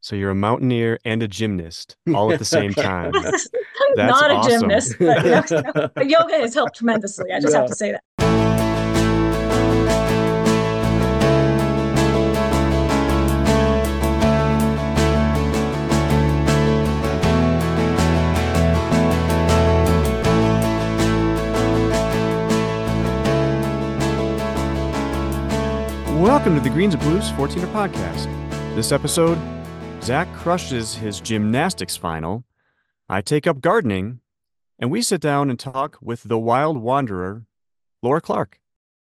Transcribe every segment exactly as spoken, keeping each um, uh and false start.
So you're a mountaineer and a gymnast all at the same time. That's Not a awesome. gymnast, but no, no. But yoga has helped tremendously. I just have Yeah. to say that. Welcome to the Greens and Blues fourteener podcast. This episode, Zach crushes his gymnastics final. I take up gardening, and we sit down and talk with the wild wanderer, Laura Clark.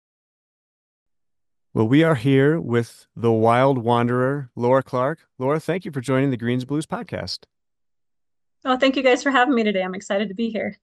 Well, we are here with the wild wanderer, Laura Clark. Laura, thank you for joining the Greens and Blues podcast. Oh, thank you guys for having me today. I'm excited to be here.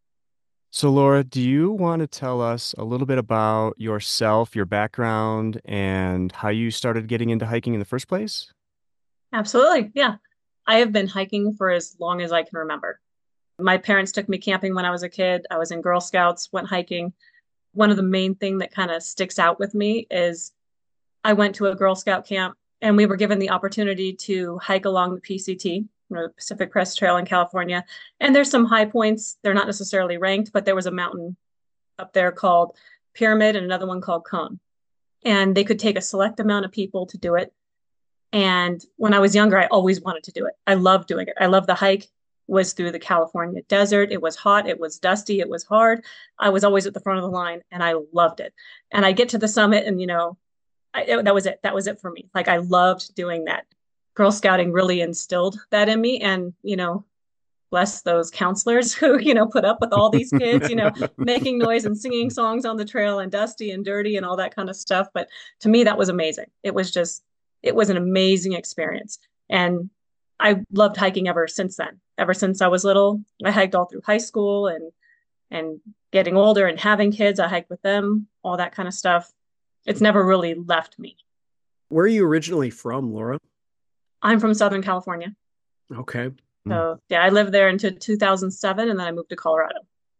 So, Laura, do you want to tell us a little bit about yourself, your background, and how you started getting into hiking in the first place? Absolutely. Yeah. I have been hiking for as long as I can remember. My parents took me camping when I was a kid. I was in Girl Scouts, went hiking. One of the main thing that kind of sticks out with me is I went to a Girl Scout camp and we were given the opportunity to hike along the P C T, you know, the Pacific Crest Trail in California. And there's some high points. They're not necessarily ranked, but there was a mountain up there called Pyramid and another one called Cone. And they could take a select amount of people to do it. And when I was younger, I always wanted to do it. I loved doing it. I loved the hike. It was through the California desert. It was hot. It was dusty. It was hard. I was always at the front of the line and I loved it. And I get to the summit and, you know, I, it, that was it. That was it for me. Like I loved doing that. Girl Scouting really instilled that in me. And, you know, bless those counselors who, you know, put up with all these kids, you know, making noise and singing songs on the trail and dusty and dirty and all that kind of stuff. But to me, that was amazing. It was just, it was an amazing experience. And I loved hiking ever since then. Ever since I was little, I hiked all through high school and and getting older and having kids, I hiked with them, all that kind of stuff. It's never really left me. Where are you originally from, Laura? I'm from Southern California. Okay. So yeah, I lived there until two thousand seven and then I moved to Colorado.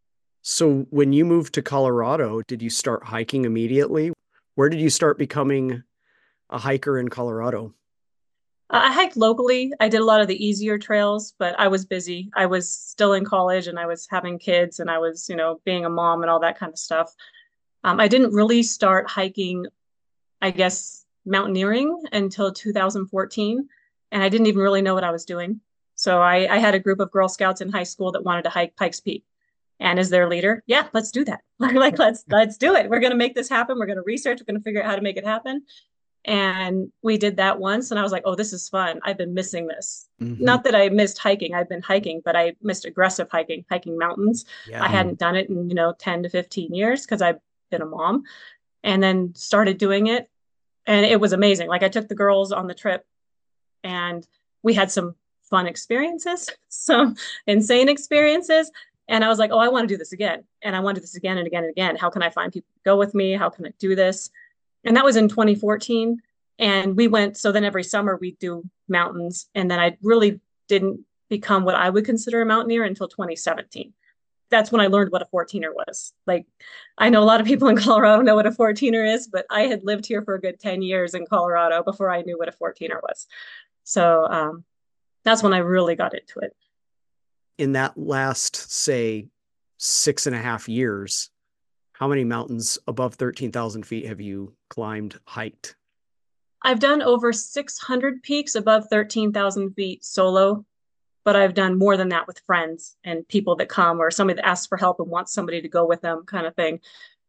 So when you moved to Colorado, did you start hiking immediately? Where did you start becoming a hiker in Colorado? Uh, I hiked locally. I did a lot of the easier trails, but I was busy. I was still in college and I was having kids and I was, you know, being a mom and all that kind of stuff. Um, I didn't really start hiking, I guess, mountaineering until two thousand fourteen. And I didn't even really know what I was doing. So I, I had a group of Girl Scouts in high school that wanted to hike Pikes Peak. And as their leader, yeah, let's do that. Like, let's let's do it. We're going to make this happen. We're going to research. We're going to figure out how to make it happen. And we did that once. And I was like, oh, this is fun. I've been missing this. Mm-hmm. Not that I missed hiking. I've been hiking, but I missed aggressive hiking, hiking mountains. Yeah. I hadn't done it in, you know, ten to fifteen years because I've been a mom and then started doing it. And it was amazing. Like I took the girls on the trip and we had some fun experiences, some insane experiences. And I was like, oh, I want to do this again. And I want to do this again and again and again. How can I find people to go with me? How can I do this? And that was in twenty fourteen. And we went, so then every summer we do mountains. And then I really didn't become what I would consider a mountaineer until twenty seventeen. That's when I learned what a fourteener was. Like, I know a lot of people in Colorado know what a fourteener is, but I had lived here for a good ten years in Colorado before I knew what a fourteener was. So um, that's when I really got into it. In that last, say, six and a half years, how many mountains above thirteen thousand feet have you climbed, hiked? I've done over six hundred peaks above thirteen thousand feet solo, but I've done more than that with friends and people that come or somebody that asks for help and wants somebody to go with them kind of thing.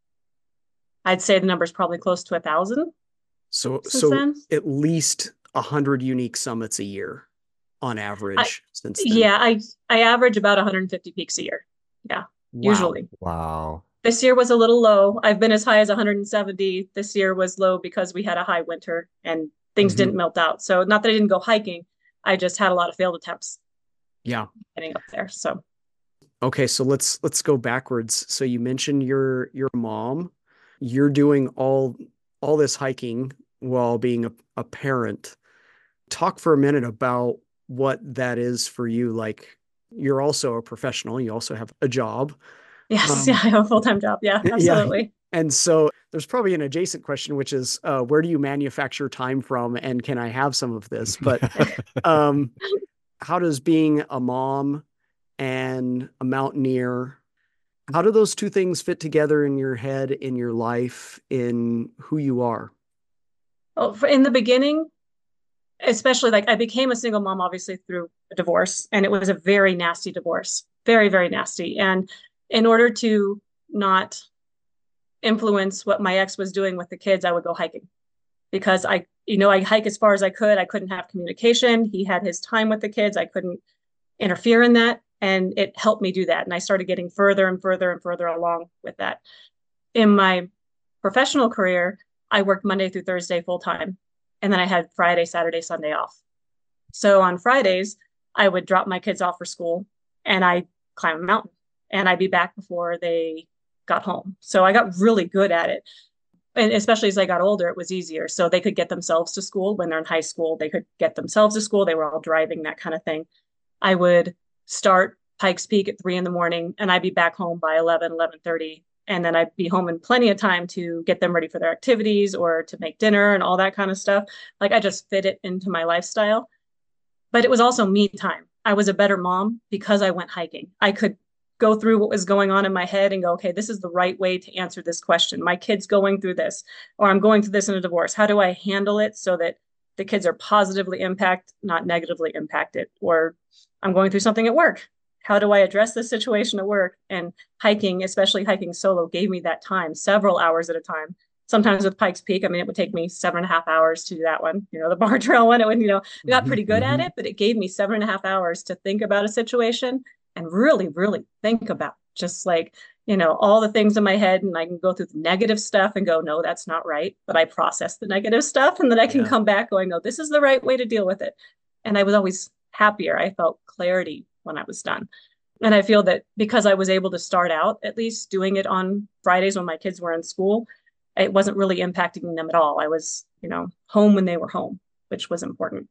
I'd say the number is probably close to a thousand. So, since so then. at least a hundred unique summits a year on average I, since then. Yeah, I, I average about one hundred fifty peaks a year. Yeah, Wow. usually. Wow. This year was a little low. I've been as high as one hundred seventy. This year was low because we had a high winter and things Mhm. didn't melt out. So not that I didn't go hiking, I just had a lot of failed attempts Yeah. getting up there. So Okay, so let's let's go backwards. So you mentioned your your mom. You're doing all all this hiking while being a, a parent. Talk for a minute about what that is for you. Like you're also a professional. You also have a job. yes, Um, yeah, I have a full-time job. Yeah, yeah. absolutely. And so there's probably an adjacent question, which is, uh, where do you manufacture time from? And can I have some of this? But um, how does being a mom and a mountaineer, how do those two things fit together in your head, in your life, in who you are? Well, in the beginning, especially like I became a single mom, obviously through a divorce, and it was a very nasty divorce, very, very nasty. And in order to not influence what my ex was doing with the kids, I would go hiking because I, you know, I hike as far as I could. I couldn't have communication. He had his time with the kids. I couldn't interfere in that. And it helped me do that. And I started getting further and further and further along with that. In my professional career, I worked Monday through Thursday full time. And then I had Friday, Saturday, Sunday off. So on Fridays, I would drop my kids off for school and I'd climb a mountain and I'd be back before they got home. So I got really good at it. And especially as I got older, it was easier. So they could get themselves to school when they're in high school. They could get themselves to school. They were all driving, that kind of thing. I would start Pikes Peak at three in the morning and I'd be back home by eleven, eleven thirty. And then I'd be home in plenty of time to get them ready for their activities or to make dinner and all that kind of stuff. Like I just fit it into my lifestyle. But it was also me time. I was a better mom because I went hiking. I could go through what was going on in my head and go, okay, this is the right way to answer this question. My kid's going through this, or I'm going through this in a divorce. How do I handle it so that the kids are positively impacted, not negatively impacted? Or I'm going through something at work. How do I address this situation at work? And hiking, especially hiking solo, gave me that time, several hours at a time. Sometimes with Pikes Peak, I mean, it would take me seven and a half hours to do that one. You know, the bar trail one, it would, you know, we got pretty good mm-hmm. at it, but it gave me seven and a half hours to think about a situation and really, really think about just like, you know, all the things in my head. And I can go through the negative stuff and go, no, that's not right. But I process the negative stuff and then I can yeah. come back going, no, this is the right way to deal with it. And I was always happier. I felt clarity when I was done. And I feel that because I was able to start out at least doing it on Fridays when my kids were in school, it wasn't really impacting them at all. I was, you know, home when they were home, which was important.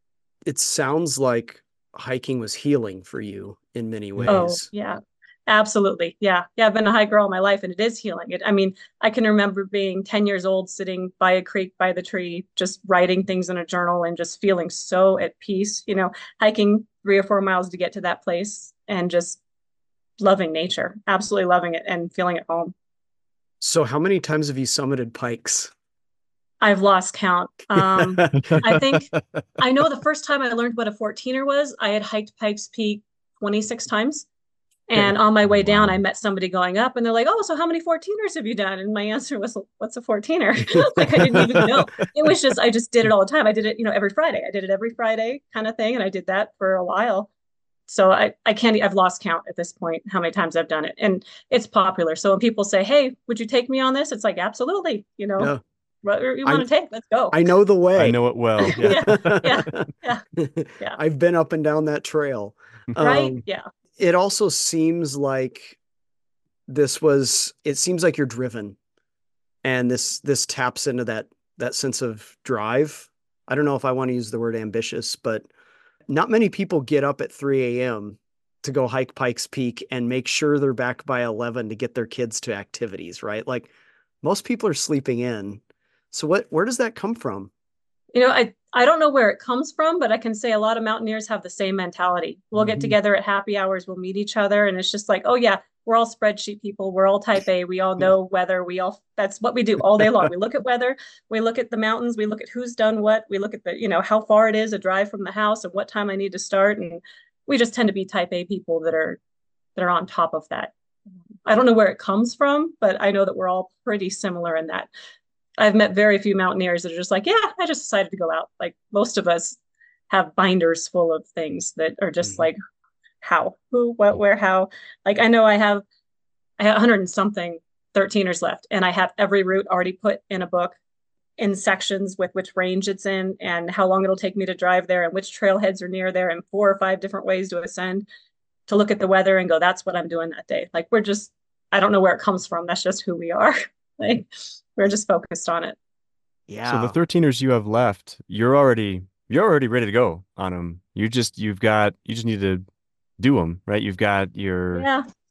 It sounds like hiking was healing for you in many ways. Oh, yeah, absolutely. Yeah. Yeah. I've been a hiker all my life and it is healing. It, I mean, I can remember being ten years old, sitting by a creek by the tree, just writing things in a journal and just feeling so at peace, you know, hiking three or four miles to get to that place and just loving nature, absolutely loving it and feeling at home. So how many times have you summited pikes? I've lost count. Um, I think, I know the first time I learned what a fourteener was, I had hiked Pikes Peak twenty-six times. And on my way down, wow. I met somebody going up and they're like, oh, so how many fourteeners have you done? And my answer was, what's a fourteener? Like, I didn't even know. It was just, I just did it all the time. I did it, you know, every Friday. I did it every Friday kind of thing. And I did that for a while. So I, I can't, I've lost count at this point, how many times I've done it. And it's popular. So when people say, hey, would you take me on this? It's like, absolutely, you know, yeah. Whatever you want I, to take, let's go. I know the way. I know it well. Yeah. yeah, yeah, yeah, yeah. I've been up and down that trail. Right. Um, yeah. It also seems like this was, it seems like you're driven and this, this taps into that, that sense of drive. I don't know if I want to use the word ambitious, but not many people get up at three a.m. to go hike Pikes Peak and make sure they're back by eleven to get their kids to activities, right? Like most people are sleeping in. So what, where does that come from? You know, I, I don't know where it comes from, but I can say a lot of mountaineers have the same mentality. We'll mm-hmm. get together at happy hours, we'll meet each other. And it's just like, oh yeah, we're all spreadsheet people. We're all type A. We all know weather. We all, that's what we do all day long. We look at weather, we look at the mountains, we look at who's done what, we look at the, you know, how far it is a drive from the house and what time I need to start. And we just tend to be type A people that are, that are on top of that. I don't know where it comes from, but I know that we're all pretty similar in that. I've met very few mountaineers that are just like, yeah, I just decided to go out. Like most of us have binders full of things that are just mm-hmm. like, how, who, what, where, how. Like I know I have, I have a hundred and something thirteeners left, and I have every route already put in a book in sections with which range it's in and how long it'll take me to drive there and which trailheads are near there and four or five different ways to ascend, to look at the weather and go, that's what I'm doing that day. Like we're just, I don't know where it comes from. That's just who we are. Like we're just focused on it. Yeah. So the thirteeners you have left, you're already you're already ready to go on them. You just you've got you just need to do them, right? You've got your yeah.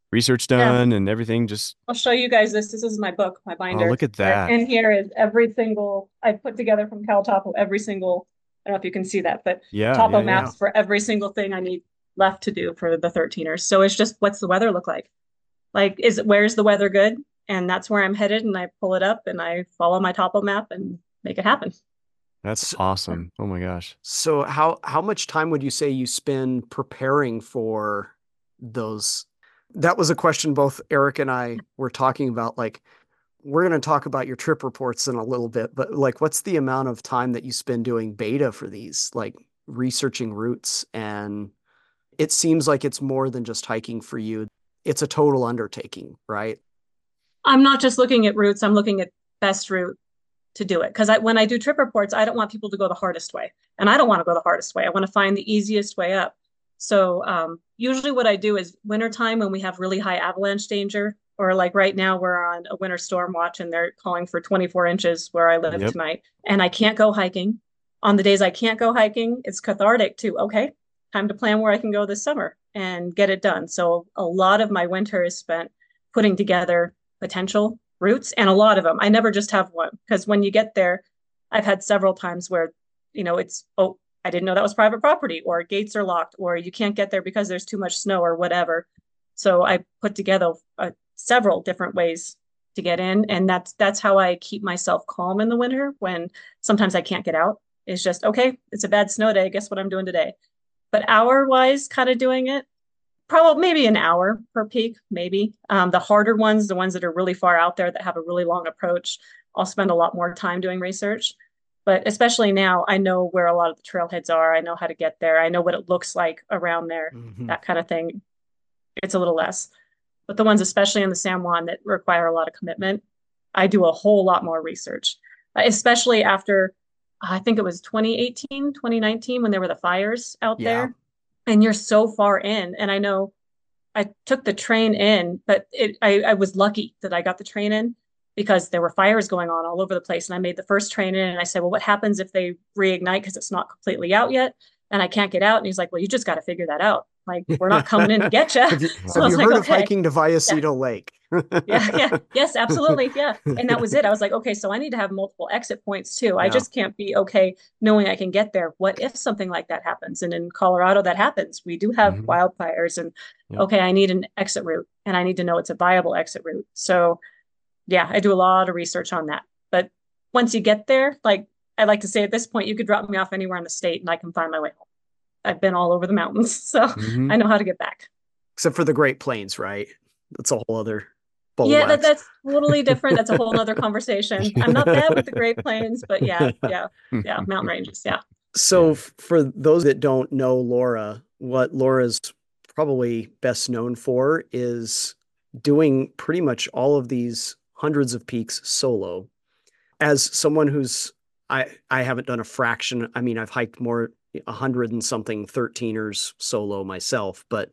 research Yeah. done and everything. Just, I'll show you guys this. This is my book, my oh, binder. look at Right that. in here is every single, I put together from Cal Topo, every single, I don't know if you can see that, but Yeah, topo yeah, yeah. maps for every single thing I need left to do for the thirteeners. So it's just, what's the weather look like? Like, is it, where's the weather good? And that's where I'm headed. And I pull it up and I follow my topo map and make it happen. That's So, awesome. Oh my gosh. so how how much time would you say you spend preparing for those? That was a question both Eric and I were talking about. Like, we're going to talk about your trip reports in a little bit, but like, what's the amount of time that you spend doing beta for these, like researching routes? And it seems like it's more than just hiking for you. It's a total undertaking, right? I'm not just looking at routes, I'm looking at best route to do it. Because I, when I do trip reports, I don't want people to go the hardest way. And I don't want to go the hardest way. I want to find the easiest way up. So um, usually what I do is wintertime when we have really high avalanche danger, or like right now we're on a winter storm watch and they're calling for twenty-four inches where I live Yep. tonight. And I can't go hiking. On the days I can't go hiking, it's cathartic to, okay, time to plan where I can go this summer and get it done. So a lot of my winter is spent putting together potential routes, and a lot of them. I never just have one, because when you get there, I've had several times where, you know, it's, oh, I didn't know that was private property, or gates are locked, or you can't get there because there's too much snow or whatever. So I put together uh, several different ways to get in. And that's, that's how I keep myself calm in the winter when sometimes I can't get out. It's just, okay, it's a bad snow day. Guess what I'm doing today? But hour wise, kind of doing it, probably maybe an hour per peak, maybe. Um, the harder ones, the ones that are really far out there that have a really long approach, I'll spend a lot more time doing research. But especially now, I know where a lot of the trailheads are. I know how to get there. I know what it looks like around there, Mm-hmm. that kind of thing. It's a little less. But the ones, especially in the San Juan, that require a lot of commitment, I do a whole lot more research, uh, especially after, I think it was twenty eighteen, twenty nineteen, when there were the fires out Yeah. there. And you're so far in. And I know I took the train in, but it, I, I was lucky that I got the train in because there were fires going on all over the place. And I made the first train in and I said, well, what happens if they reignite because it's not completely out yet and I can't get out? And he's like, well, you just got to figure that out. Like, we're not coming in to get you. Have you, So have I was you like, heard of okay. hiking to Yeah. Vallecito Lake? Yeah, yeah, yes, absolutely. Yeah. And that was it. I was like, okay, so I need to have multiple exit points too. I Yeah. just can't be okay knowing I can get there. What if something like that happens? And in Colorado, that happens. We do have Mhm. wildfires, and Yep. okay, I need an exit route and I need to know it's a viable exit route. So yeah, I do a lot of research on that. But once you get there, like I like to say at this point, you could drop me off anywhere in the state and I can find my way home. I've been all over the mountains, so Mhm. I know how to get back. Except for the Great Plains, right? That's a whole other bowl Yeah, of that, wax. that's totally different. That's a whole nother conversation. I'm not bad with the Great Plains, but yeah, yeah, yeah, mountain ranges, yeah. So Yeah. f- for those that don't know Laura, what Laura's probably best known for is doing pretty much all of these hundreds of peaks solo. As someone who's I I haven't done a fraction. I mean, I've hiked more a hundred and something thirteeners solo myself, but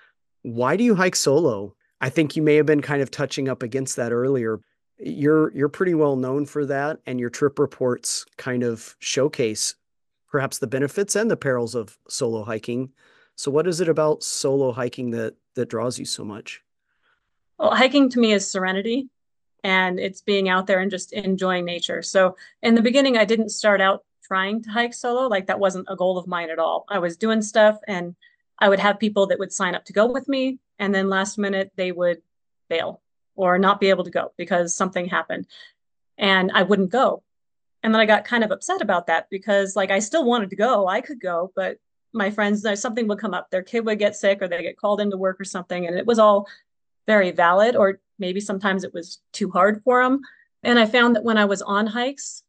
why do you hike solo? I think you may have been kind of touching up against that earlier. You're you're pretty well known for that, and your trip reports kind of showcase perhaps the benefits and the perils of solo hiking. So what is it about solo hiking that that draws you so much? Well, hiking to me is serenity, and it's being out there and just enjoying nature. So in the beginning, I didn't start out trying to hike solo. Like that wasn't a goal of mine at all. I was doing stuff and I would have people that would sign up to go with me. And then last minute they would bail or not be able to go because something happened and I wouldn't go. And then I got kind of upset about that because like I still wanted to go. I could go, but my friends, something would come up. Their kid would get sick or they get called into work or something. And it was all very valid, or maybe sometimes it was too hard for them. And I found that when I was on hikes,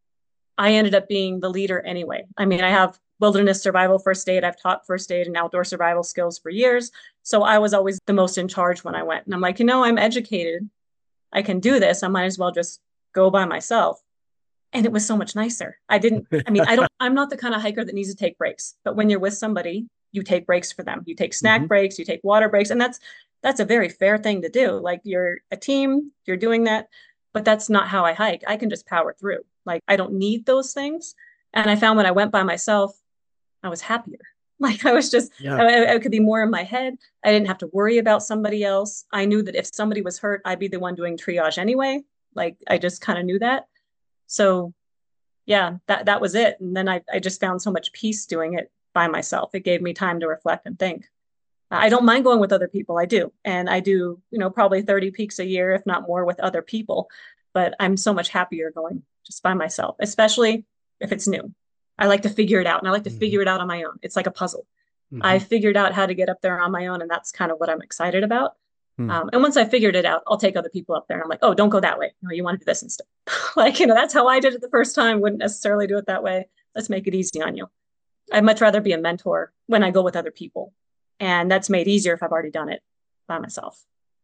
I ended up being the leader anyway. I mean, I have wilderness survival first aid. I've taught first aid and outdoor survival skills for years. So I was always the most in charge when I went. And I'm like, you know, I'm educated. I can do this. I might as well just go by myself. And it was so much nicer. I didn't, I mean, I don't, I'm not the kind of hiker that needs to take breaks, but when you're with somebody, you take breaks for them. You take snack Mhm. breaks, you take water breaks. And that's, that's a very fair thing to do. Like you're a team, you're doing that, but that's not how I hike. I can just power through. Like I don't need those things. And I found when I went by myself, I was happier. Like I was just, Yeah. I, I could be more in my head. I didn't have to worry about somebody else. I knew that if somebody was hurt, I'd be the one doing triage anyway. Like I just kind of knew that. So yeah, that that was it. And then I, I just found so much peace doing it by myself. It gave me time to reflect and think. I don't mind going with other people. I do. And I do, you know, probably thirty peaks a year, if not more, with other people. But I'm so much happier going just by myself, especially if it's new. I like to figure it out and I like to Mhm. figure it out on my own. It's like a puzzle. Mhm. I figured out how to get up there on my own, and that's kind of what I'm excited about. Hmm. Um, and once I figured it out, I'll take other people up there and I'm like, oh, don't go that way. No, you want to do this instead. Like, you know, that's how I did it the first time. Wouldn't necessarily do it that way. Let's make it easy on you. I'd much rather be a mentor when I go with other people. And that's made easier if I've already done it by myself.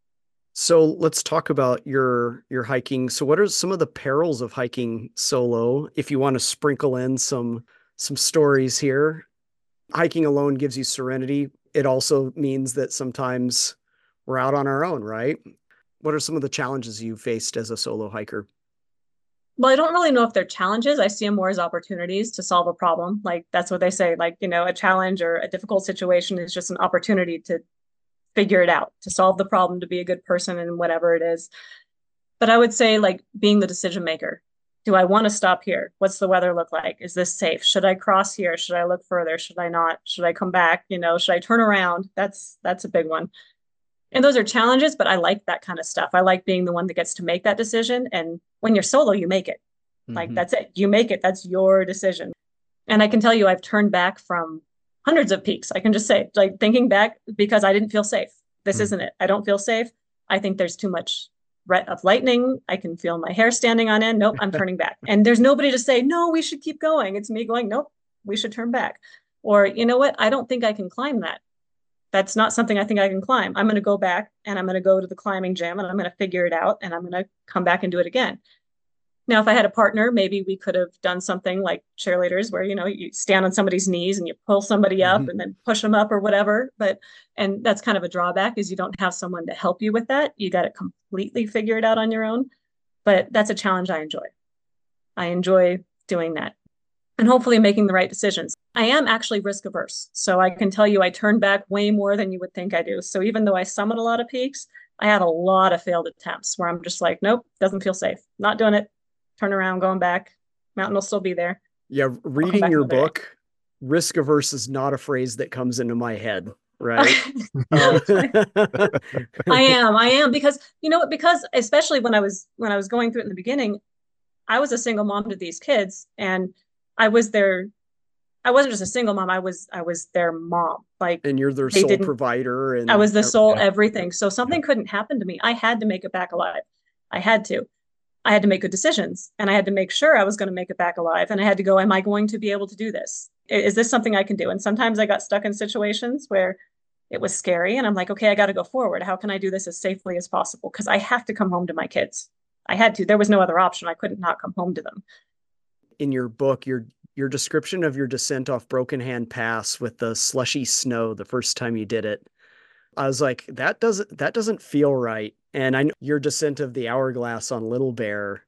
So let's talk about your your hiking. So what are some of the perils of hiking solo? If you want to sprinkle in some some stories here. Hiking alone gives you serenity. It also means that sometimes we're out on our own, right? What are some of the challenges you faced as a solo hiker? Well, I don't really know if they're challenges. I see them more as opportunities to solve a problem. Like that's what they say. Like, you know, a challenge or a difficult situation is just an opportunity to figure it out, to solve the problem, to be a good person and whatever it is. But I would say like being the decision maker. Do I want to stop here? What's the weather look like? Is this safe? Should I cross here? Should I look further? Should I not? Should I come back? You know, should I turn around? That's that's a big one. And those are challenges, but I like that kind of stuff. I like being the one that gets to make that decision. And when you're solo, you make it. Like Mhm. that's it. You make it. That's your decision. And I can tell you, I've turned back from hundreds of peaks. I can just say, like thinking back because I didn't feel safe. This Hmm. isn't it. I don't feel safe. I think there's too much threat of lightning. I can feel my hair standing on end. Nope, I'm turning back. And there's nobody to say, no, we should keep going. It's me going, nope, we should turn back. Or, you know what? I don't think I can climb that. That's not something I think I can climb. I'm going to go back and I'm going to go to the climbing gym and I'm going to figure it out and I'm going to come back and do it again. Now, if I had a partner, maybe we could have done something like cheerleaders where, you know, you stand on somebody's knees and you pull somebody up Mhm. and then push them up or whatever. But, and that's kind of a drawback is you don't have someone to help you with that. You got to completely figure it out on your own. But that's a challenge I enjoy. I enjoy doing that and hopefully making the right decisions. I am actually risk averse. So I can tell you I turn back way more than you would think I do. So even though I summit a lot of peaks, I had a lot of failed attempts where I'm just like, nope, doesn't feel safe. Not doing it. Turn around, going back. Mountain will still be there. Yeah, I'll come reading back your another day. book, risk averse is not a phrase that comes into my head, right? No, Uh, it's fine. I am. I am because you know what? Because especially when I was when I was going through it in the beginning, I was a single mom to these kids, and I was their. I wasn't just a single mom. I was I was their mom. Like and you're their they sole didn't. provider, I and was the uh, sole Yeah. everything. So something Yeah. couldn't happen to me. I had to make it back alive. I had to. I had to make good decisions and I had to make sure I was going to make it back alive. And I had to go, am I going to be able to do this? Is this something I can do? And sometimes I got stuck in situations where it was scary. And I'm like, okay, I got to go forward. How can I do this as safely as possible? Because I have to come home to my kids. I had to. There was no other option. I couldn't not come home to them. in your book, your your description of your descent off Broken Hand Pass with the slushy snow the first time you did it, I was like, that doesn't that doesn't feel right. And I know your descent of the Hourglass on Little Bear,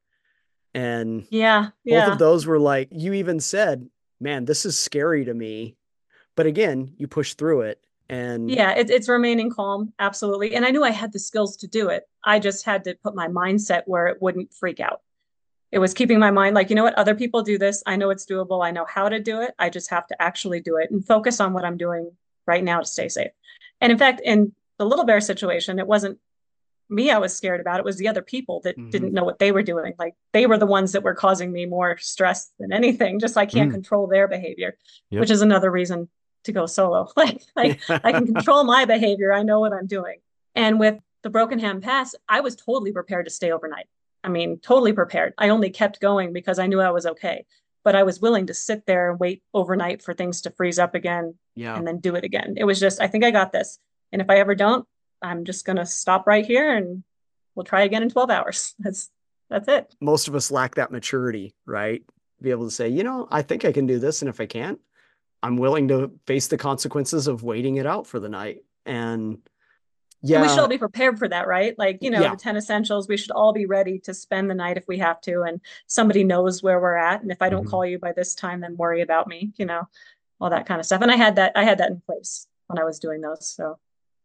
and Yeah. both of Yeah. those were like, you even said, man, this is scary to me. But again, you push through it. And Yeah. It, it's remaining calm. Absolutely. And I knew I had the skills to do it. I just had to put my mindset where it wouldn't freak out. It was keeping my mind like, you know what, other people do this. I know it's doable. I know how to do it. I just have to actually do it and focus on what I'm doing right now to stay safe. And in fact, in the Little Bear situation, it wasn't me I was scared about. It was the other people that Mhm. didn't know what they were doing. Like they were the ones that were causing me more stress than anything. Just I can't Mm. control their behavior, Yep. which is another reason to go solo. Like, like I can control my behavior. I know what I'm doing. And with the Broken Hand Pass, I was totally prepared to stay overnight. I mean, totally prepared. I only kept going because I knew I was okay. But I was willing to sit there and wait overnight for things to freeze up again yeah, and then do it again. It was just, I think I got this. And if I ever don't, I'm just going to stop right here and we'll try again in twelve hours. That's, that's it. most of us lack that maturity, right? Be able to say, you know, I think I can do this. And if I can't, I'm willing to face the consequences of waiting it out for the night. And yeah, And we should all be prepared for that, right? Like, you know, yeah, the ten essentials, we should all be ready to spend the night if we have to. And somebody knows where we're at. And if I don't Mhm. call you by this time, then worry about me, you know, all that kind of stuff. And I had that, I had that in place when I was doing those. So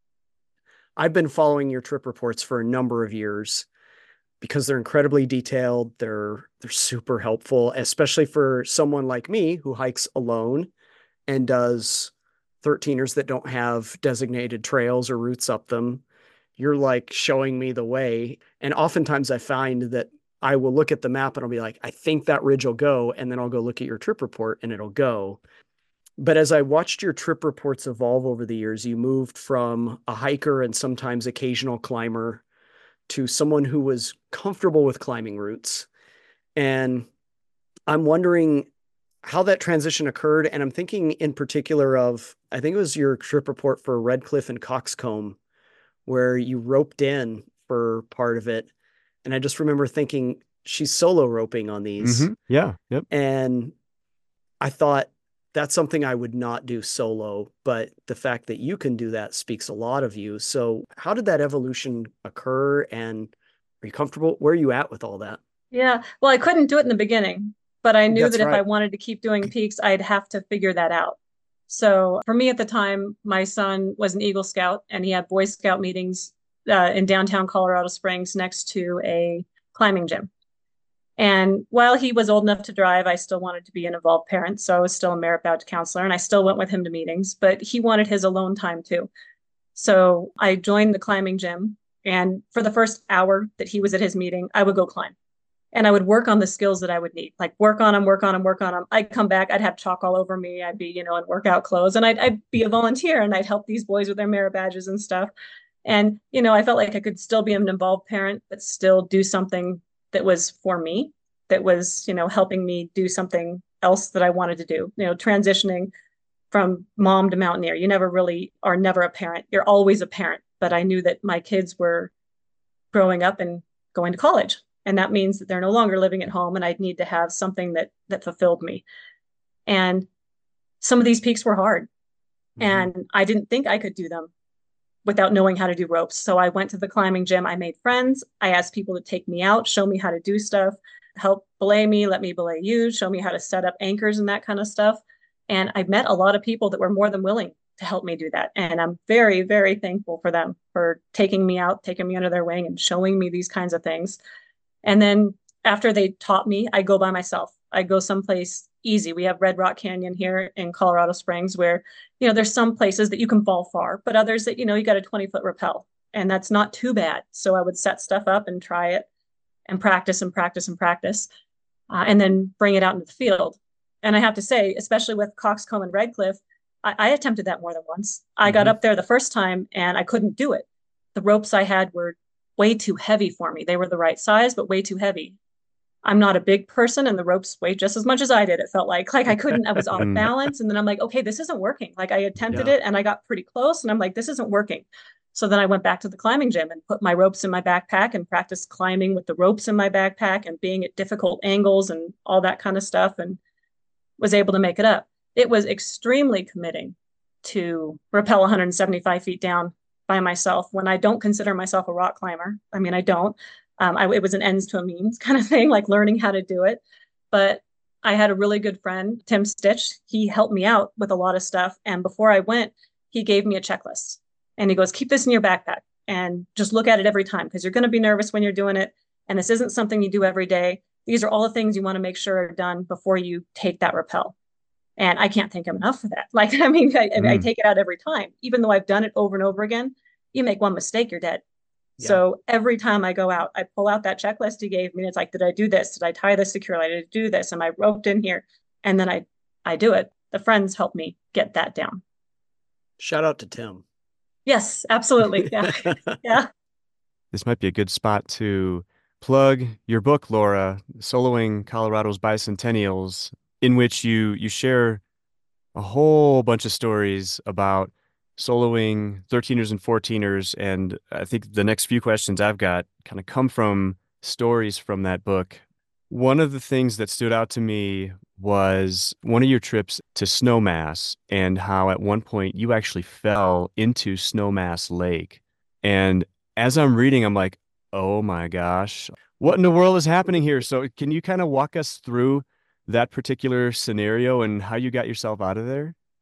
I've been following your trip reports for a number of years because they're incredibly detailed. They're they're super helpful, especially for someone like me who hikes alone and does thirteeners that don't have designated trails or routes up them. You're like showing me the way. And oftentimes I find that I will look at the map and I'll be like, I think that ridge will go. And then I'll go look at your trip report and it'll go. But as I watched your trip reports evolve over the years, you moved from a hiker and sometimes occasional climber to someone who was comfortable with climbing routes. And I'm wondering how that transition occurred. And I'm thinking in particular of, I think it was your trip report for Red Cliff and Coxcomb, where you roped in for part of it. And I just remember thinking, she's solo roping on these. Mm-hmm. Yeah. Yep. And I thought, that's something I would not do solo, but the fact that you can do that speaks a lot of you. So how did that evolution occur, and are you comfortable? Where are you at with all that? yeah, well, I couldn't do it in the beginning, but I knew That's that if I right. wanted to keep doing peaks, I'd have to figure that out. So for me at the time, my son was an Eagle Scout and he had Boy Scout meetings uh, in downtown Colorado Springs next to a climbing gym. And while he was old enough to drive, I still wanted to be an involved parent. So I was still a merit badge counselor and I still went with him to meetings, but he wanted his alone time too. So I joined the climbing gym. And for the first hour that he was at his meeting, I would go climb and I would work on the skills that I would need, like work on them, work on them, work on them. I'd come back, I'd have chalk all over me. I'd be, you know, in workout clothes and I'd, I'd be a volunteer and I'd help these boys with their merit badges and stuff. And, you know, I felt like I could still be an involved parent, but still do something that was for me, that was, you know, helping me do something else that I wanted to do, you know, transitioning from mom to mountaineer. You never really are never a parent. You're always a parent. But I knew that my kids were growing up and going to college. And that means that they're no longer living at home and I'd need to have something that that fulfilled me. And some of these peaks were hard. Mm-hmm. And I didn't think I could do them without knowing how to do ropes. So I went to the climbing gym. I made friends. I asked people to take me out, show me how to do stuff, help belay me, let me belay you, show me how to set up anchors and that kind of stuff. And I met a lot of people that were more than willing to help me do that. And I'm very, very thankful for them for taking me out, taking me under their wing and showing me these kinds of things. And then after they taught me, I go by myself. I go someplace easy. We have Red Rock Canyon here in Colorado Springs where, you know, there's some places that you can fall far, but others that, you know, you got a twenty foot rappel and that's not too bad. So I would set stuff up and try it and practice and practice and practice uh, and then bring it out into the field. And I have to say, especially with Coxcomb and Red Cliff, I, I attempted that more than once. I mm-hmm. got up there the first time and I couldn't do it. The ropes I had were way too heavy for me. They were the right size, but way too heavy. I'm not a big person and the ropes weighed just as much as I did. It felt like, like I couldn't, I was off balance. And then I'm like, okay, this isn't working. Like I attempted yeah. it and I got pretty close and I'm like, this isn't working. So then I went back to the climbing gym and put my ropes in my backpack and practiced climbing with the ropes in my backpack and being at difficult angles and all that kind of stuff and was able to make it up. It was extremely committing to rappel one hundred seventy-five feet down by myself when I don't consider myself a rock climber. I mean, I don't. Um, I, it was an ends to a means kind of thing, like learning how to do it. But I had a really good friend, Tim Stitch. He helped me out with a lot of stuff. And before I went, he gave me a checklist. And he goes, keep this in your backpack and just look at it every time because you're going to be nervous when you're doing it. And this isn't something you do every day. These are all the things you want to make sure are done before you take that rappel. And I can't thank him enough for that. Like, I mean, I, mm. I take it out every time, even though I've done it over and over again. You make one mistake, you're dead. Yeah. So every time I go out, I pull out that checklist he gave me. And it's like, did I do this? Did I tie this securely? Did I do this? Am I roped in here? And then I, I do it. The friends help me get that down. Shout out to Tim. Yes, absolutely. Yeah. Yeah. This might be a good spot to plug your book, Laura, Soloing Colorado's Bicentennials, in which you you share a whole bunch of stories about soloing thirteeners and fourteeners. And I think the next few questions I've got kind of come from stories from that book. One of the things that stood out to me was one of your trips to Snowmass and how at one point you actually fell into Snowmass Lake. And as I'm reading, I'm like, oh my gosh, what in the world is happening here? So can you kind of walk us through that particular scenario and how you got yourself out of there?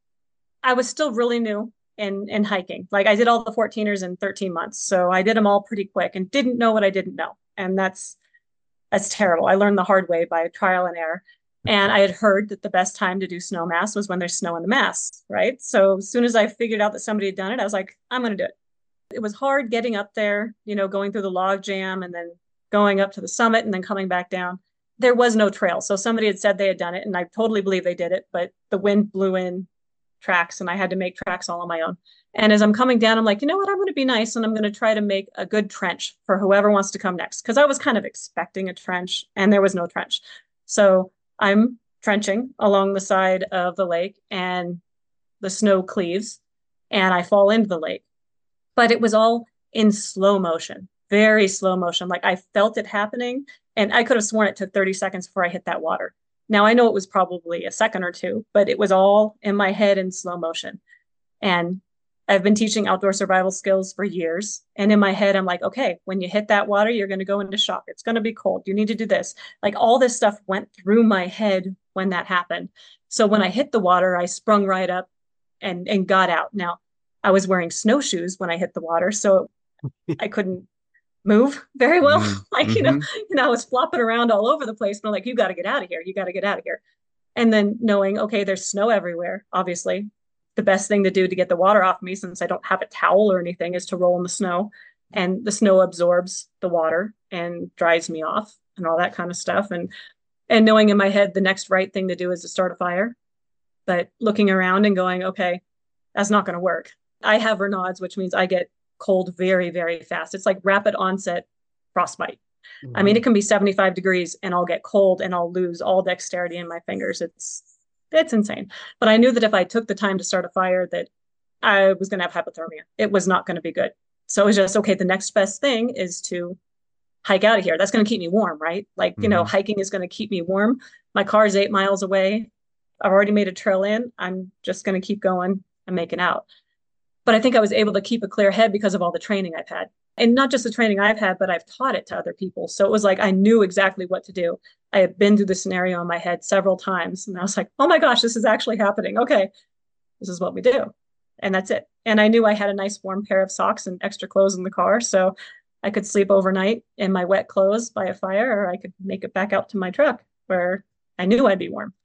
I was still really new in in hiking. Like I did all the fourteeners in thirteen months. So I did them all pretty quick and didn't know what I didn't know. And that's that's terrible. I learned the hard way by trial and error. And I had heard that the best time to do snow mass was when there's snow in the mass, right? So as soon as I figured out that somebody had done it, I was like, I'm going to do it. It was hard getting up there, you know, going through the log jam and then going up to the summit and then coming back down. There was no trail. So somebody had said they had done it, and I totally believe they did it, but the wind blew in tracks and I had to make tracks all on my own. And as I'm coming down, I'm like, you know what? I'm going to be nice and I'm going to try to make a good trench for whoever wants to come next. Because I was kind of expecting a trench and there was no trench. So I'm trenching along the side of the lake and the snow cleaves and I fall into the lake. But it was all in slow motion, very slow motion. Like I felt it happening and I could have sworn it took thirty seconds before I hit that water. Now I know it was probably a second or two, but it was all in my head in slow motion. And I've been teaching outdoor survival skills for years. And in my head, I'm like, okay, when you hit that water, you're going to go into shock. It's going to be cold. You need to do this. Like all this stuff went through my head when that happened. So when I hit the water, I sprung right up and, and got out. Now, I was wearing snowshoes when I hit the water, so I couldn't move very well. Mm-hmm. like, you know, you know, I was flopping around all over the place, but I'm like, you got to get out of here. You got to get out of here. And then knowing, okay, there's snow everywhere, obviously. The best thing to do to get the water off me, since I don't have a towel or anything, is to roll in the snow. And the snow absorbs the water and dries me off and all that kind of stuff. And and knowing in my head the next right thing to do is to start a fire. But looking around and going, okay, that's not going to work. I have Raynaud's, which means I get cold very, very fast. It's like rapid onset frostbite. Mm-hmm. I mean, it can be seventy-five degrees and I'll get cold and I'll lose all dexterity in my fingers. It's It's insane. But I knew that if I took the time to start a fire, that I was going to have hypothermia. It was not going to be good. So it was just, okay, the next best thing is to hike out of here. That's going to keep me warm, right? Like, mm-hmm. you know, hiking is going to keep me warm. My car is eight miles away. I've already made a trail in. I'm just going to keep going and making out. But I think I was able to keep a clear head because of all the training I've had. And not just the training I've had, but I've taught it to other people. So it was like I knew exactly what to do. I had been through the scenario in my head several times. And I was like, oh my gosh, this is actually happening. Okay, this is what we do. And that's it. And I knew I had a nice warm pair of socks and extra clothes in the car. So I could sleep overnight in my wet clothes by a fire, or I could make it back out to my truck where I knew I'd be warm.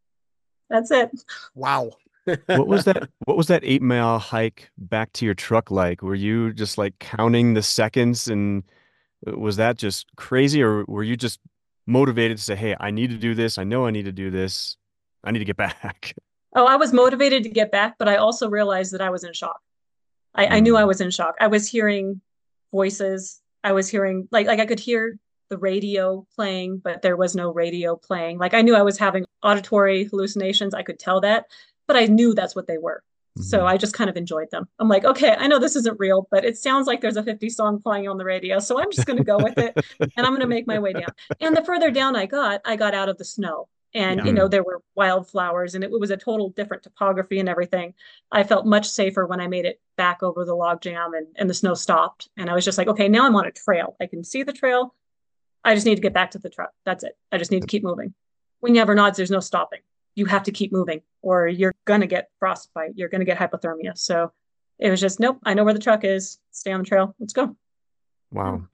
That's it. Wow. What was that? What was that eight mile hike back to your truck like? Were you just like counting the seconds, and was that just crazy, or were you just motivated to say, hey, I need to do this. I know I need to do this. I need to get back. Oh, I was motivated to get back, but I also realized that I was in shock. I, mm. I knew I was in shock. I was hearing voices. I was hearing like, like I could hear the radio playing, but there was no radio playing. Like I knew I was having auditory hallucinations. I could tell that, but I knew that's what they were. Mm-hmm. So I just kind of enjoyed them. I'm like, okay, I know this isn't real, but it sounds like there's a fifties song playing on the radio. So I'm just going to go with it and I'm going to make my way down. And the further down I got, I got out of the snow. And, yeah. you know, there were wildflowers and it was a total different topography and everything. I felt much safer when I made it back over the log jam and, and the snow stopped. And I was just like, okay, now I'm on a trail. I can see the trail. I just need to get back to the truck. That's it. I just need to keep moving. When you have Raynaud's, there's no stopping. You have to keep moving or you're going to get frostbite. You're going to get hypothermia. So it was just, nope, I know where the truck is. Stay on the trail. Let's go. Wow.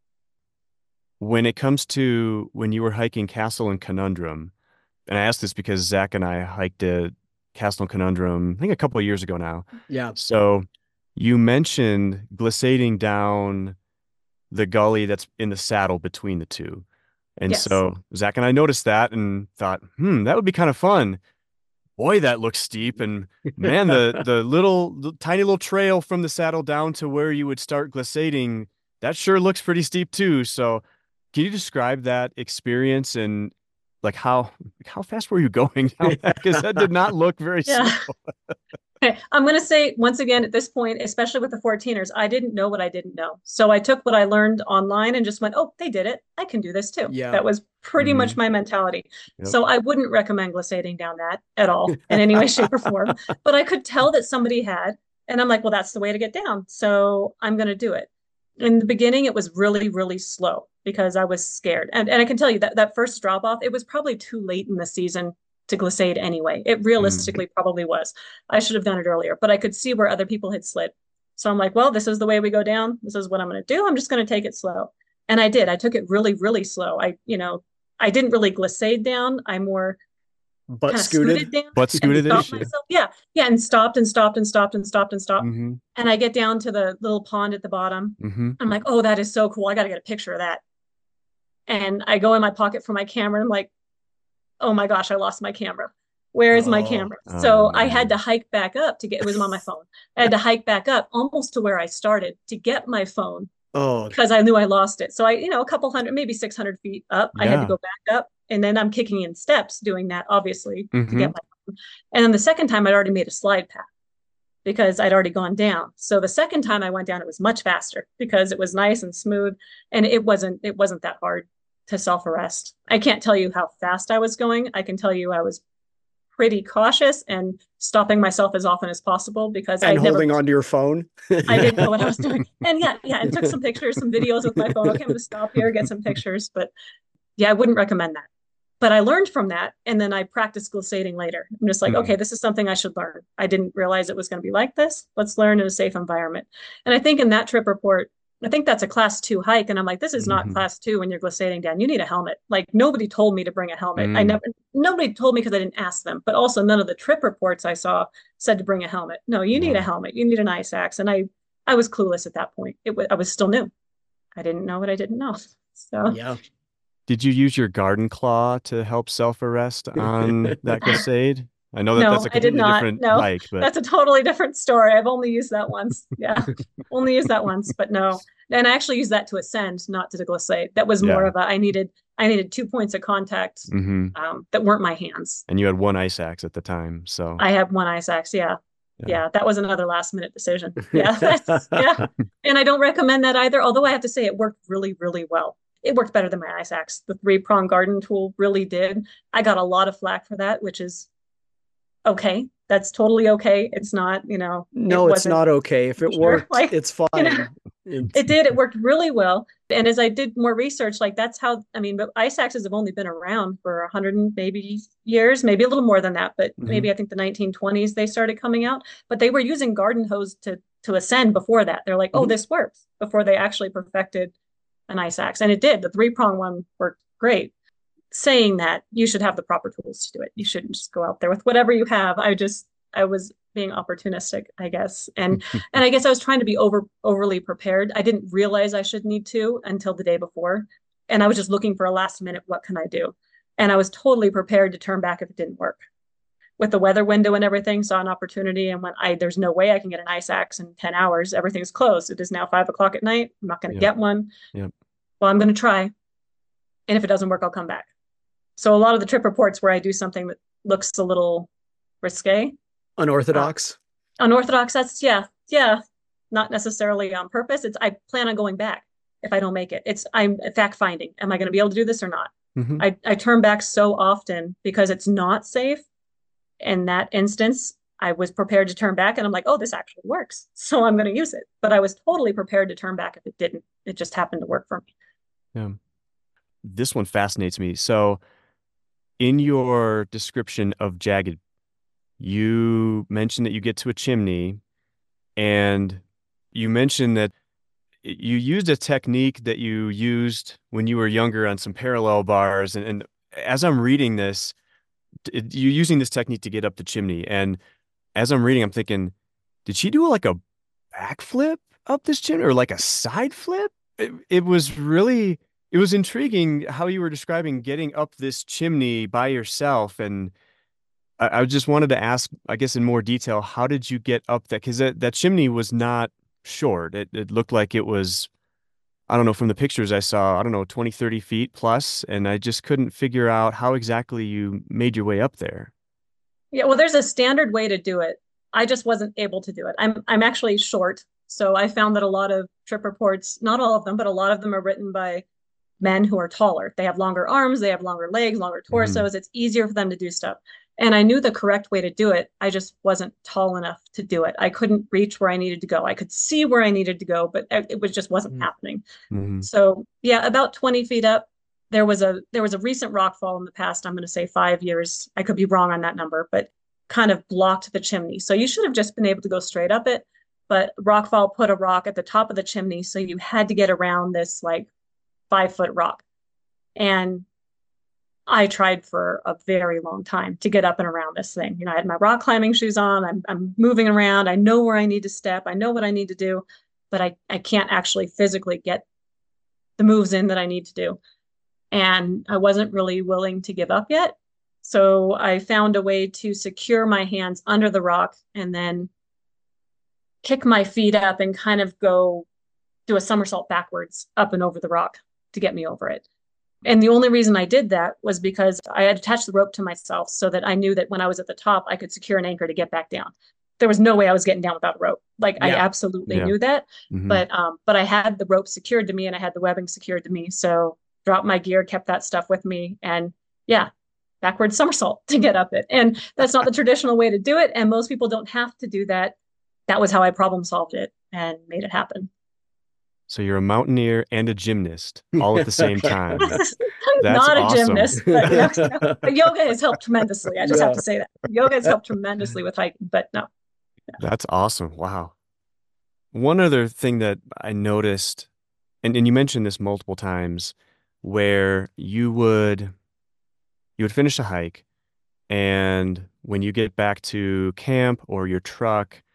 When it comes to when you were hiking Castle and Conundrum, and I asked this because Zach and I hiked a Castle and Conundrum, I think a couple of years ago now. Yeah. So you mentioned glissading down the gully that's in the saddle between the two. And yes. so Zach and I noticed that and thought, hmm, that would be kind of fun. Boy, that looks steep. And man, the the little the tiny little trail from the saddle down to where you would start glissading, that sure looks pretty steep too. So can you describe that experience and like how how fast were you going down that? Because that did not look very yeah. slow. Okay, I'm going to say once again at this point, especially with the fourteeners, I didn't know what I didn't know. So I took what I learned online and just went, oh, they did it. I can do this too. Yeah. That was pretty mm-hmm. much my mentality. Yep. So I wouldn't recommend glissading down that at all in any way, shape or form. But I could tell that somebody had, and I'm like, well, that's the way to get down. So I'm going to do it. In the beginning, it was really, really slow because I was scared. And, and I can tell you that that first drop off, it was probably too late in the season to glissade anyway. It realistically mm. probably was. I should have done it earlier, but I could see where other people had slid. So I'm like, well, this is the way we go down. This is what I'm going to do. I'm just going to take it slow. And I did. I took it really, really slow. I, you know, I didn't really glissade down. I more butt scooted, scooted down, butt scooted myself. Yeah, yeah, and stopped and stopped and stopped and stopped and stopped. Mm-hmm. And I get down to the little pond at the bottom. Mm-hmm. I'm like, oh, that is so cool. I got to get a picture of that. And I go in my pocket for my camera. I'm like, oh my gosh, I lost my camera. Where is oh, my camera? Oh, so man. I had to hike back up to get, it was on my phone. I had to hike back up almost to where I started to get my phone. Oh, because I knew I lost it. So I, you know, a couple hundred, maybe six hundred feet up, yeah. I had to go back up. And then I'm kicking in steps doing that, obviously, mm-hmm. to get my phone. And then the second time I'd already made a slide path because I'd already gone down. So the second time I went down, it was much faster because it was nice and smooth. And it wasn't, it wasn't that hard to self-arrest. I can't tell you how fast I was going. I can tell you I was pretty cautious and stopping myself as often as possible because and I holding never, onto your phone. I didn't know what I was doing. And yeah, yeah, and took some pictures, some videos with my phone. Okay, I'm going to stop here, get some pictures. But yeah, I wouldn't recommend that. But I learned from that. And then I practiced glissading later. I'm just like, mm-hmm. okay, this is something I should learn. I didn't realize it was going to be like this. Let's learn in a safe environment. And I think in that trip report, I think that's a class two hike. And I'm like, this is not mm-hmm. class two when you're glissading down. You need a helmet. Like nobody told me to bring a helmet. Mm. I never, nobody told me because I didn't ask them, but also none of the trip reports I saw said to bring a helmet. No, you need mm. a helmet. You need an ice axe. And I, I was clueless at that point. It was, I was still new. I didn't know what I didn't know. So yeah. Did you use your garden claw to help self-arrest on that glissade? I know that no, that's a completely different no, hike, but that's a totally different story. I've only used that once. Yeah, only used that once, but no. And I actually used that to ascend, not to glissade. That was more yeah. of a, I needed, I needed two points of contact mm-hmm. um, that weren't my hands. And you had one ice axe at the time, so. I had one ice axe, yeah. Yeah, yeah that was another last minute decision. Yeah, that's, yeah. And I don't recommend that either, although I have to say it worked really, really well. It worked better than my ice axe. The three-prong garden tool really did. I got a lot of flack for that, which is okay. That's totally okay. It's not, you know. No, it it's not okay. If it worked, like, it's fine. You know, it did. It worked really well. And as I did more research, like that's how, I mean, but ice axes have only been around for a hundred maybe years, maybe a little more than that, but mm-hmm. maybe I think the nineteen twenties they started coming out, but they were using garden hose to, to ascend before that. They're like, oh, mm-hmm. this works, before they actually perfected an ice axe. And it did. The three-prong one worked great. Saying that, you should have the proper tools to do it. You shouldn't just go out there with whatever you have. I just, I was being opportunistic, I guess. And, and I guess I was trying to be over, overly prepared. I didn't realize I should need to until the day before. And I was just looking for a last minute, what can I do? And I was totally prepared to turn back if it didn't work. With the weather window and everything, saw an opportunity and went, I, there's no way I can get an ice axe in ten hours. Everything's closed. It is now five o'clock at night. I'm not going to yep. get one. Yep. Well, I'm going to try. And if it doesn't work, I'll come back. So a lot of the trip reports where I do something that looks a little risque. Unorthodox. Uh, unorthodox, that's, yeah, yeah. Not necessarily on purpose. It's, I plan on going back if I don't make it. It's, I'm fact finding. Am I going to be able to do this or not? Mm-hmm. I, I turn back so often because it's not safe. In that instance, I was prepared to turn back and I'm like, oh, this actually works. So I'm going to use it. But I was totally prepared to turn back if it didn't. It just happened to work for me. Yeah. This one fascinates me. So in your description of jagged, you mentioned that you get to a chimney and you mentioned that you used a technique that you used when you were younger on some parallel bars. And, and as I'm reading this, it, you're using this technique to get up the chimney. And as I'm reading, I'm thinking, did she do like a backflip up this chimney or like a side flip? It, it was really, it was intriguing how you were describing getting up this chimney by yourself. And I, I just wanted to ask, I guess in more detail, how did you get up that? Because that, that chimney was not short. It, it looked like it was, I don't know, from the pictures I saw, I don't know, twenty, thirty feet plus. And I just couldn't figure out how exactly you made your way up there. Yeah, well, there's a standard way to do it. I just wasn't able to do it. I'm I'm actually short. So I found that a lot of trip reports, not all of them, but a lot of them are written by men who are taller. They have longer arms, they have longer legs, longer torsos. Mm-hmm. It's easier for them to do stuff. And I knew the correct way to do it. I just wasn't tall enough to do it. I couldn't reach where I needed to go. I could see where I needed to go, but it was just wasn't mm-hmm. happening. Mm-hmm. So yeah, about twenty feet up, there was a there was a recent rockfall in the past, I'm going to say five years. I could be wrong on that number, but kind of blocked the chimney. So you should have just been able to go straight up it. But rockfall put a rock at the top of the chimney. So you had to get around this like five foot rock. And I tried for a very long time to get up and around this thing. You know, I had my rock climbing shoes on. I'm, I'm moving around. I know where I need to step. I know what I need to do, but I, I can't actually physically get the moves in that I need to do. And I wasn't really willing to give up yet. So I found a way to secure my hands under the rock and then kick my feet up and kind of go do a somersault backwards up and over the rock to get me over it. And the only reason I did that was because I had attached the rope to myself so that I knew that when I was at the top, I could secure an anchor to get back down. There was no way I was getting down without a rope. Like yeah. I absolutely yeah. knew that. Mm-hmm. But um, but I had the rope secured to me and I had the webbing secured to me. So dropped my gear, kept that stuff with me. And yeah, backward somersault to get up it. And that's not the traditional way to do it. And most people don't have to do that. That was how I problem solved it and made it happen. So you're a mountaineer and a gymnast all at the same time. That's not awesome. A gymnast, but, you know, but yoga has helped tremendously. I just yeah. have to say that. Yoga has helped tremendously with hiking, but no. Yeah. That's awesome. Wow. One other thing that I noticed, and, and you mentioned this multiple times, where you would you would finish a hike, and when you get back to camp or your truck,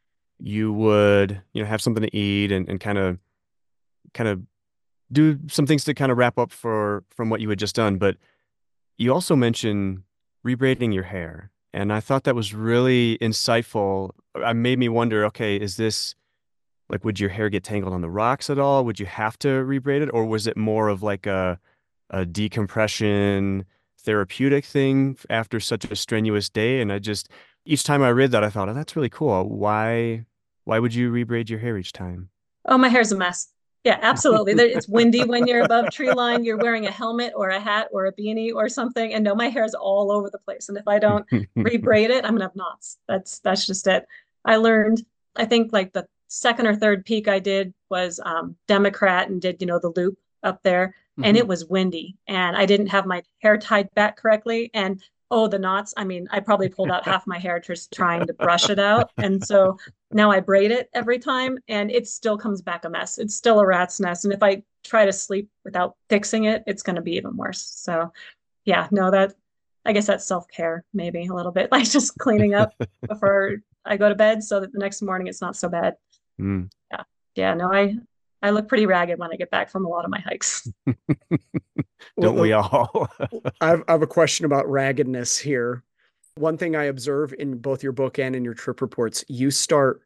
you would, you know, have something to eat and, and kind of kind of do some things to kind of wrap up for from what you had just done. But you also mentioned rebraiding your hair. And I thought that was really insightful. It made me wonder, okay, is this like, would your hair get tangled on the rocks at all? Would you have to rebraid it? Or was it more of like a, a decompression therapeutic thing after such a strenuous day? And I just, each time I read that, I thought, oh, that's really cool. Why, why would you rebraid your hair each time? Oh, my hair's a mess. Yeah, absolutely. It's windy when you're above tree line. You're wearing a helmet or a hat or a beanie or something. And no, my hair is all over the place. And if I don't rebraid it, I'm going to have knots. That's that's just it. I learned, I think like the second or third peak I did was um, Democrat and did, you know, the loop up there. Mm-hmm. And it was windy. And I didn't have my hair tied back correctly. And oh, the knots. I mean, I probably pulled out half my hair just trying to brush it out. And so now I braid it every time and it still comes back a mess. It's still a rat's nest. And if I try to sleep without fixing it, it's going to be even worse. So yeah, no, that, I guess that's self-care, maybe a little bit, like just cleaning up before I go to bed so that the next morning it's not so bad. Mm. Yeah. Yeah. No, I, I look pretty ragged when I get back from a lot of my hikes. Don't well, we all? I, have, I have a question about raggedness here. One thing I observe in both your book and in your trip reports, you start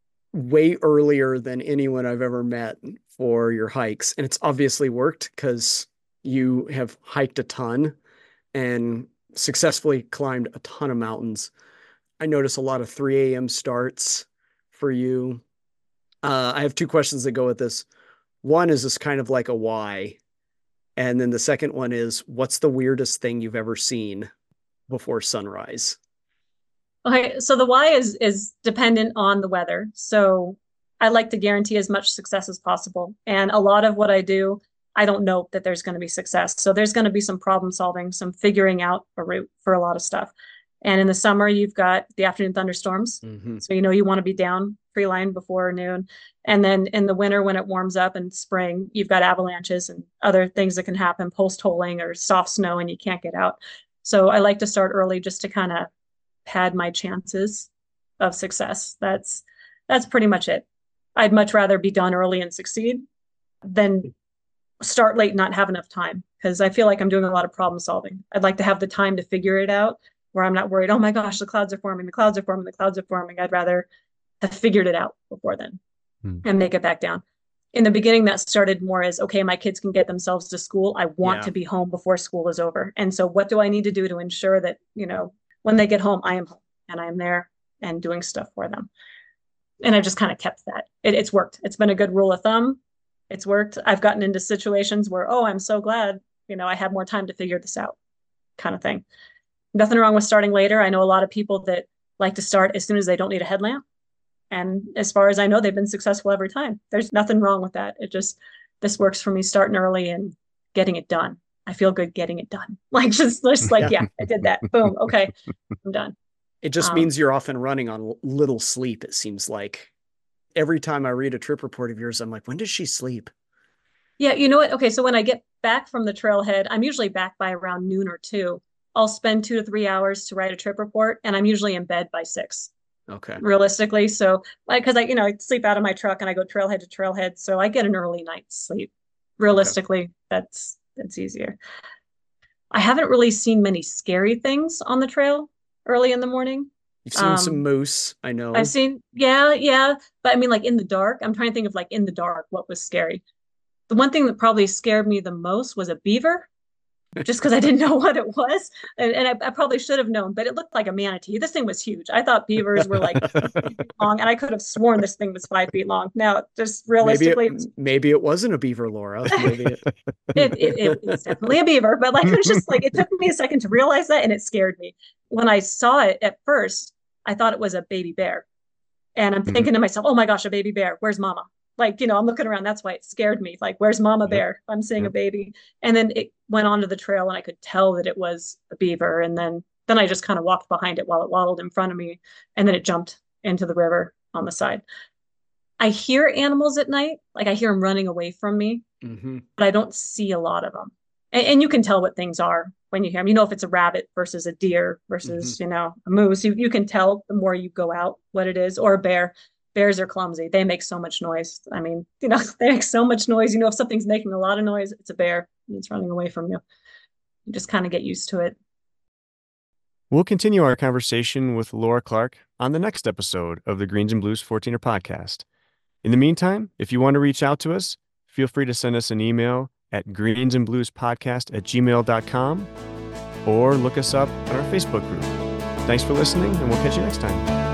way earlier than anyone I've ever met for your hikes. And it's obviously worked because you have hiked a ton and successfully climbed a ton of mountains. I notice a lot of three a.m. starts for you. Uh, I have two questions that go with this. One is this kind of like a why. And then the second one is, what's the weirdest thing you've ever seen before sunrise? Okay, so the why is is dependent on the weather. So I like to guarantee as much success as possible. And a lot of what I do, I don't know that there's going to be success. So there's going to be some problem solving, some figuring out a route for a lot of stuff. And in the summer, you've got the afternoon thunderstorms. Mm-hmm. So, you know, you want to be down tree line before noon. And then in the winter, when it warms up in spring, you've got avalanches and other things that can happen, post holing or soft snow, and you can't get out. So I like to start early just to kind of pad my chances of success. That's, that's pretty much it. I'd much rather be done early and succeed than start late and not have enough time, because I feel like I'm doing a lot of problem solving. I'd like to have the time to figure it out where I'm not worried, oh my gosh, the clouds are forming, the clouds are forming, the clouds are forming. I'd rather have figured it out before then hmm. and make it back down. In the beginning, that started more as, okay, my kids can get themselves to school. I want yeah. to be home before school is over. And so what do I need to do to ensure that, you know, when they get home, I am home and I'm there and doing stuff for them. And I've just kind of kept that. It, it's worked. It's been a good rule of thumb. It's worked. I've gotten into situations where, oh, I'm so glad, you know, I had more time to figure this out, kind of thing. Nothing wrong with starting later. I know a lot of people that like to start as soon as they don't need a headlamp. And as far as I know, they've been successful every time. There's nothing wrong with that. It just, this works for me starting early and getting it done I feel good getting it done. Like just, just like, yeah, I did that. Boom. Okay. I'm done. It just um, means you're off and running on little sleep. It seems like every time I read a trip report of yours, I'm like, when does she sleep? Yeah. You know what? Okay. So when I get back from the trailhead, I'm usually back by around noon or two. I'll spend two to three hours to write a trip report, and I'm usually in bed by six. Okay. Realistically. So like, cause I, you know, I sleep out of my truck and I go trailhead to trailhead. So I get an early night's sleep. Realistically, okay. that's, that's easier. I haven't really seen many scary things on the trail early in the morning. You've seen um, some moose, I know. I've seen, yeah, yeah. But I mean, like in the dark, I'm trying to think of like in the dark, what was scary. The one thing that probably scared me the most was a beaver, just because I didn't know what it was. And, and I, I probably should have known, but it looked like a manatee. This thing was huge. I thought beavers were like feet long, and I could have sworn this thing was five feet long. Now, just realistically. Maybe it, maybe it wasn't a beaver, Laura. Maybe it... it, it, it was definitely a beaver, but like it was just like, it took me a second to realize that, and it scared me. When I saw it at first, I thought it was a baby bear. And I'm thinking mm-hmm. to myself, oh my gosh, a baby bear. Where's mama? Like, you know, I'm looking around. That's why it scared me. Like, where's mama bear? Yep. I'm seeing yep. a baby. And then it went onto the trail, and I could tell that it was a beaver. And then, then I just kind of walked behind it while it waddled in front of me. And then it jumped into the river on the side. I hear animals at night. Like I hear them running away from me, mm-hmm. but I don't see a lot of them. And, and you can tell what things are when you hear them. You know, if it's a rabbit versus a deer versus, mm-hmm. you know, a moose, you, you can tell the more you go out what it is, or a bear. Bears are clumsy. They make so much noise. I mean, you know, they make so much noise. You know, if something's making a lot of noise, it's a bear and it's running away from you. You just kind of get used to it. We'll continue our conversation with Laura Clark on the next episode of the Greens and Blues fourteener podcast. In the meantime, if you want to reach out to us, feel free to send us an email at greensandbluespodcast at gmail dot com or look us up on our Facebook group. Thanks for listening, and we'll catch you next time.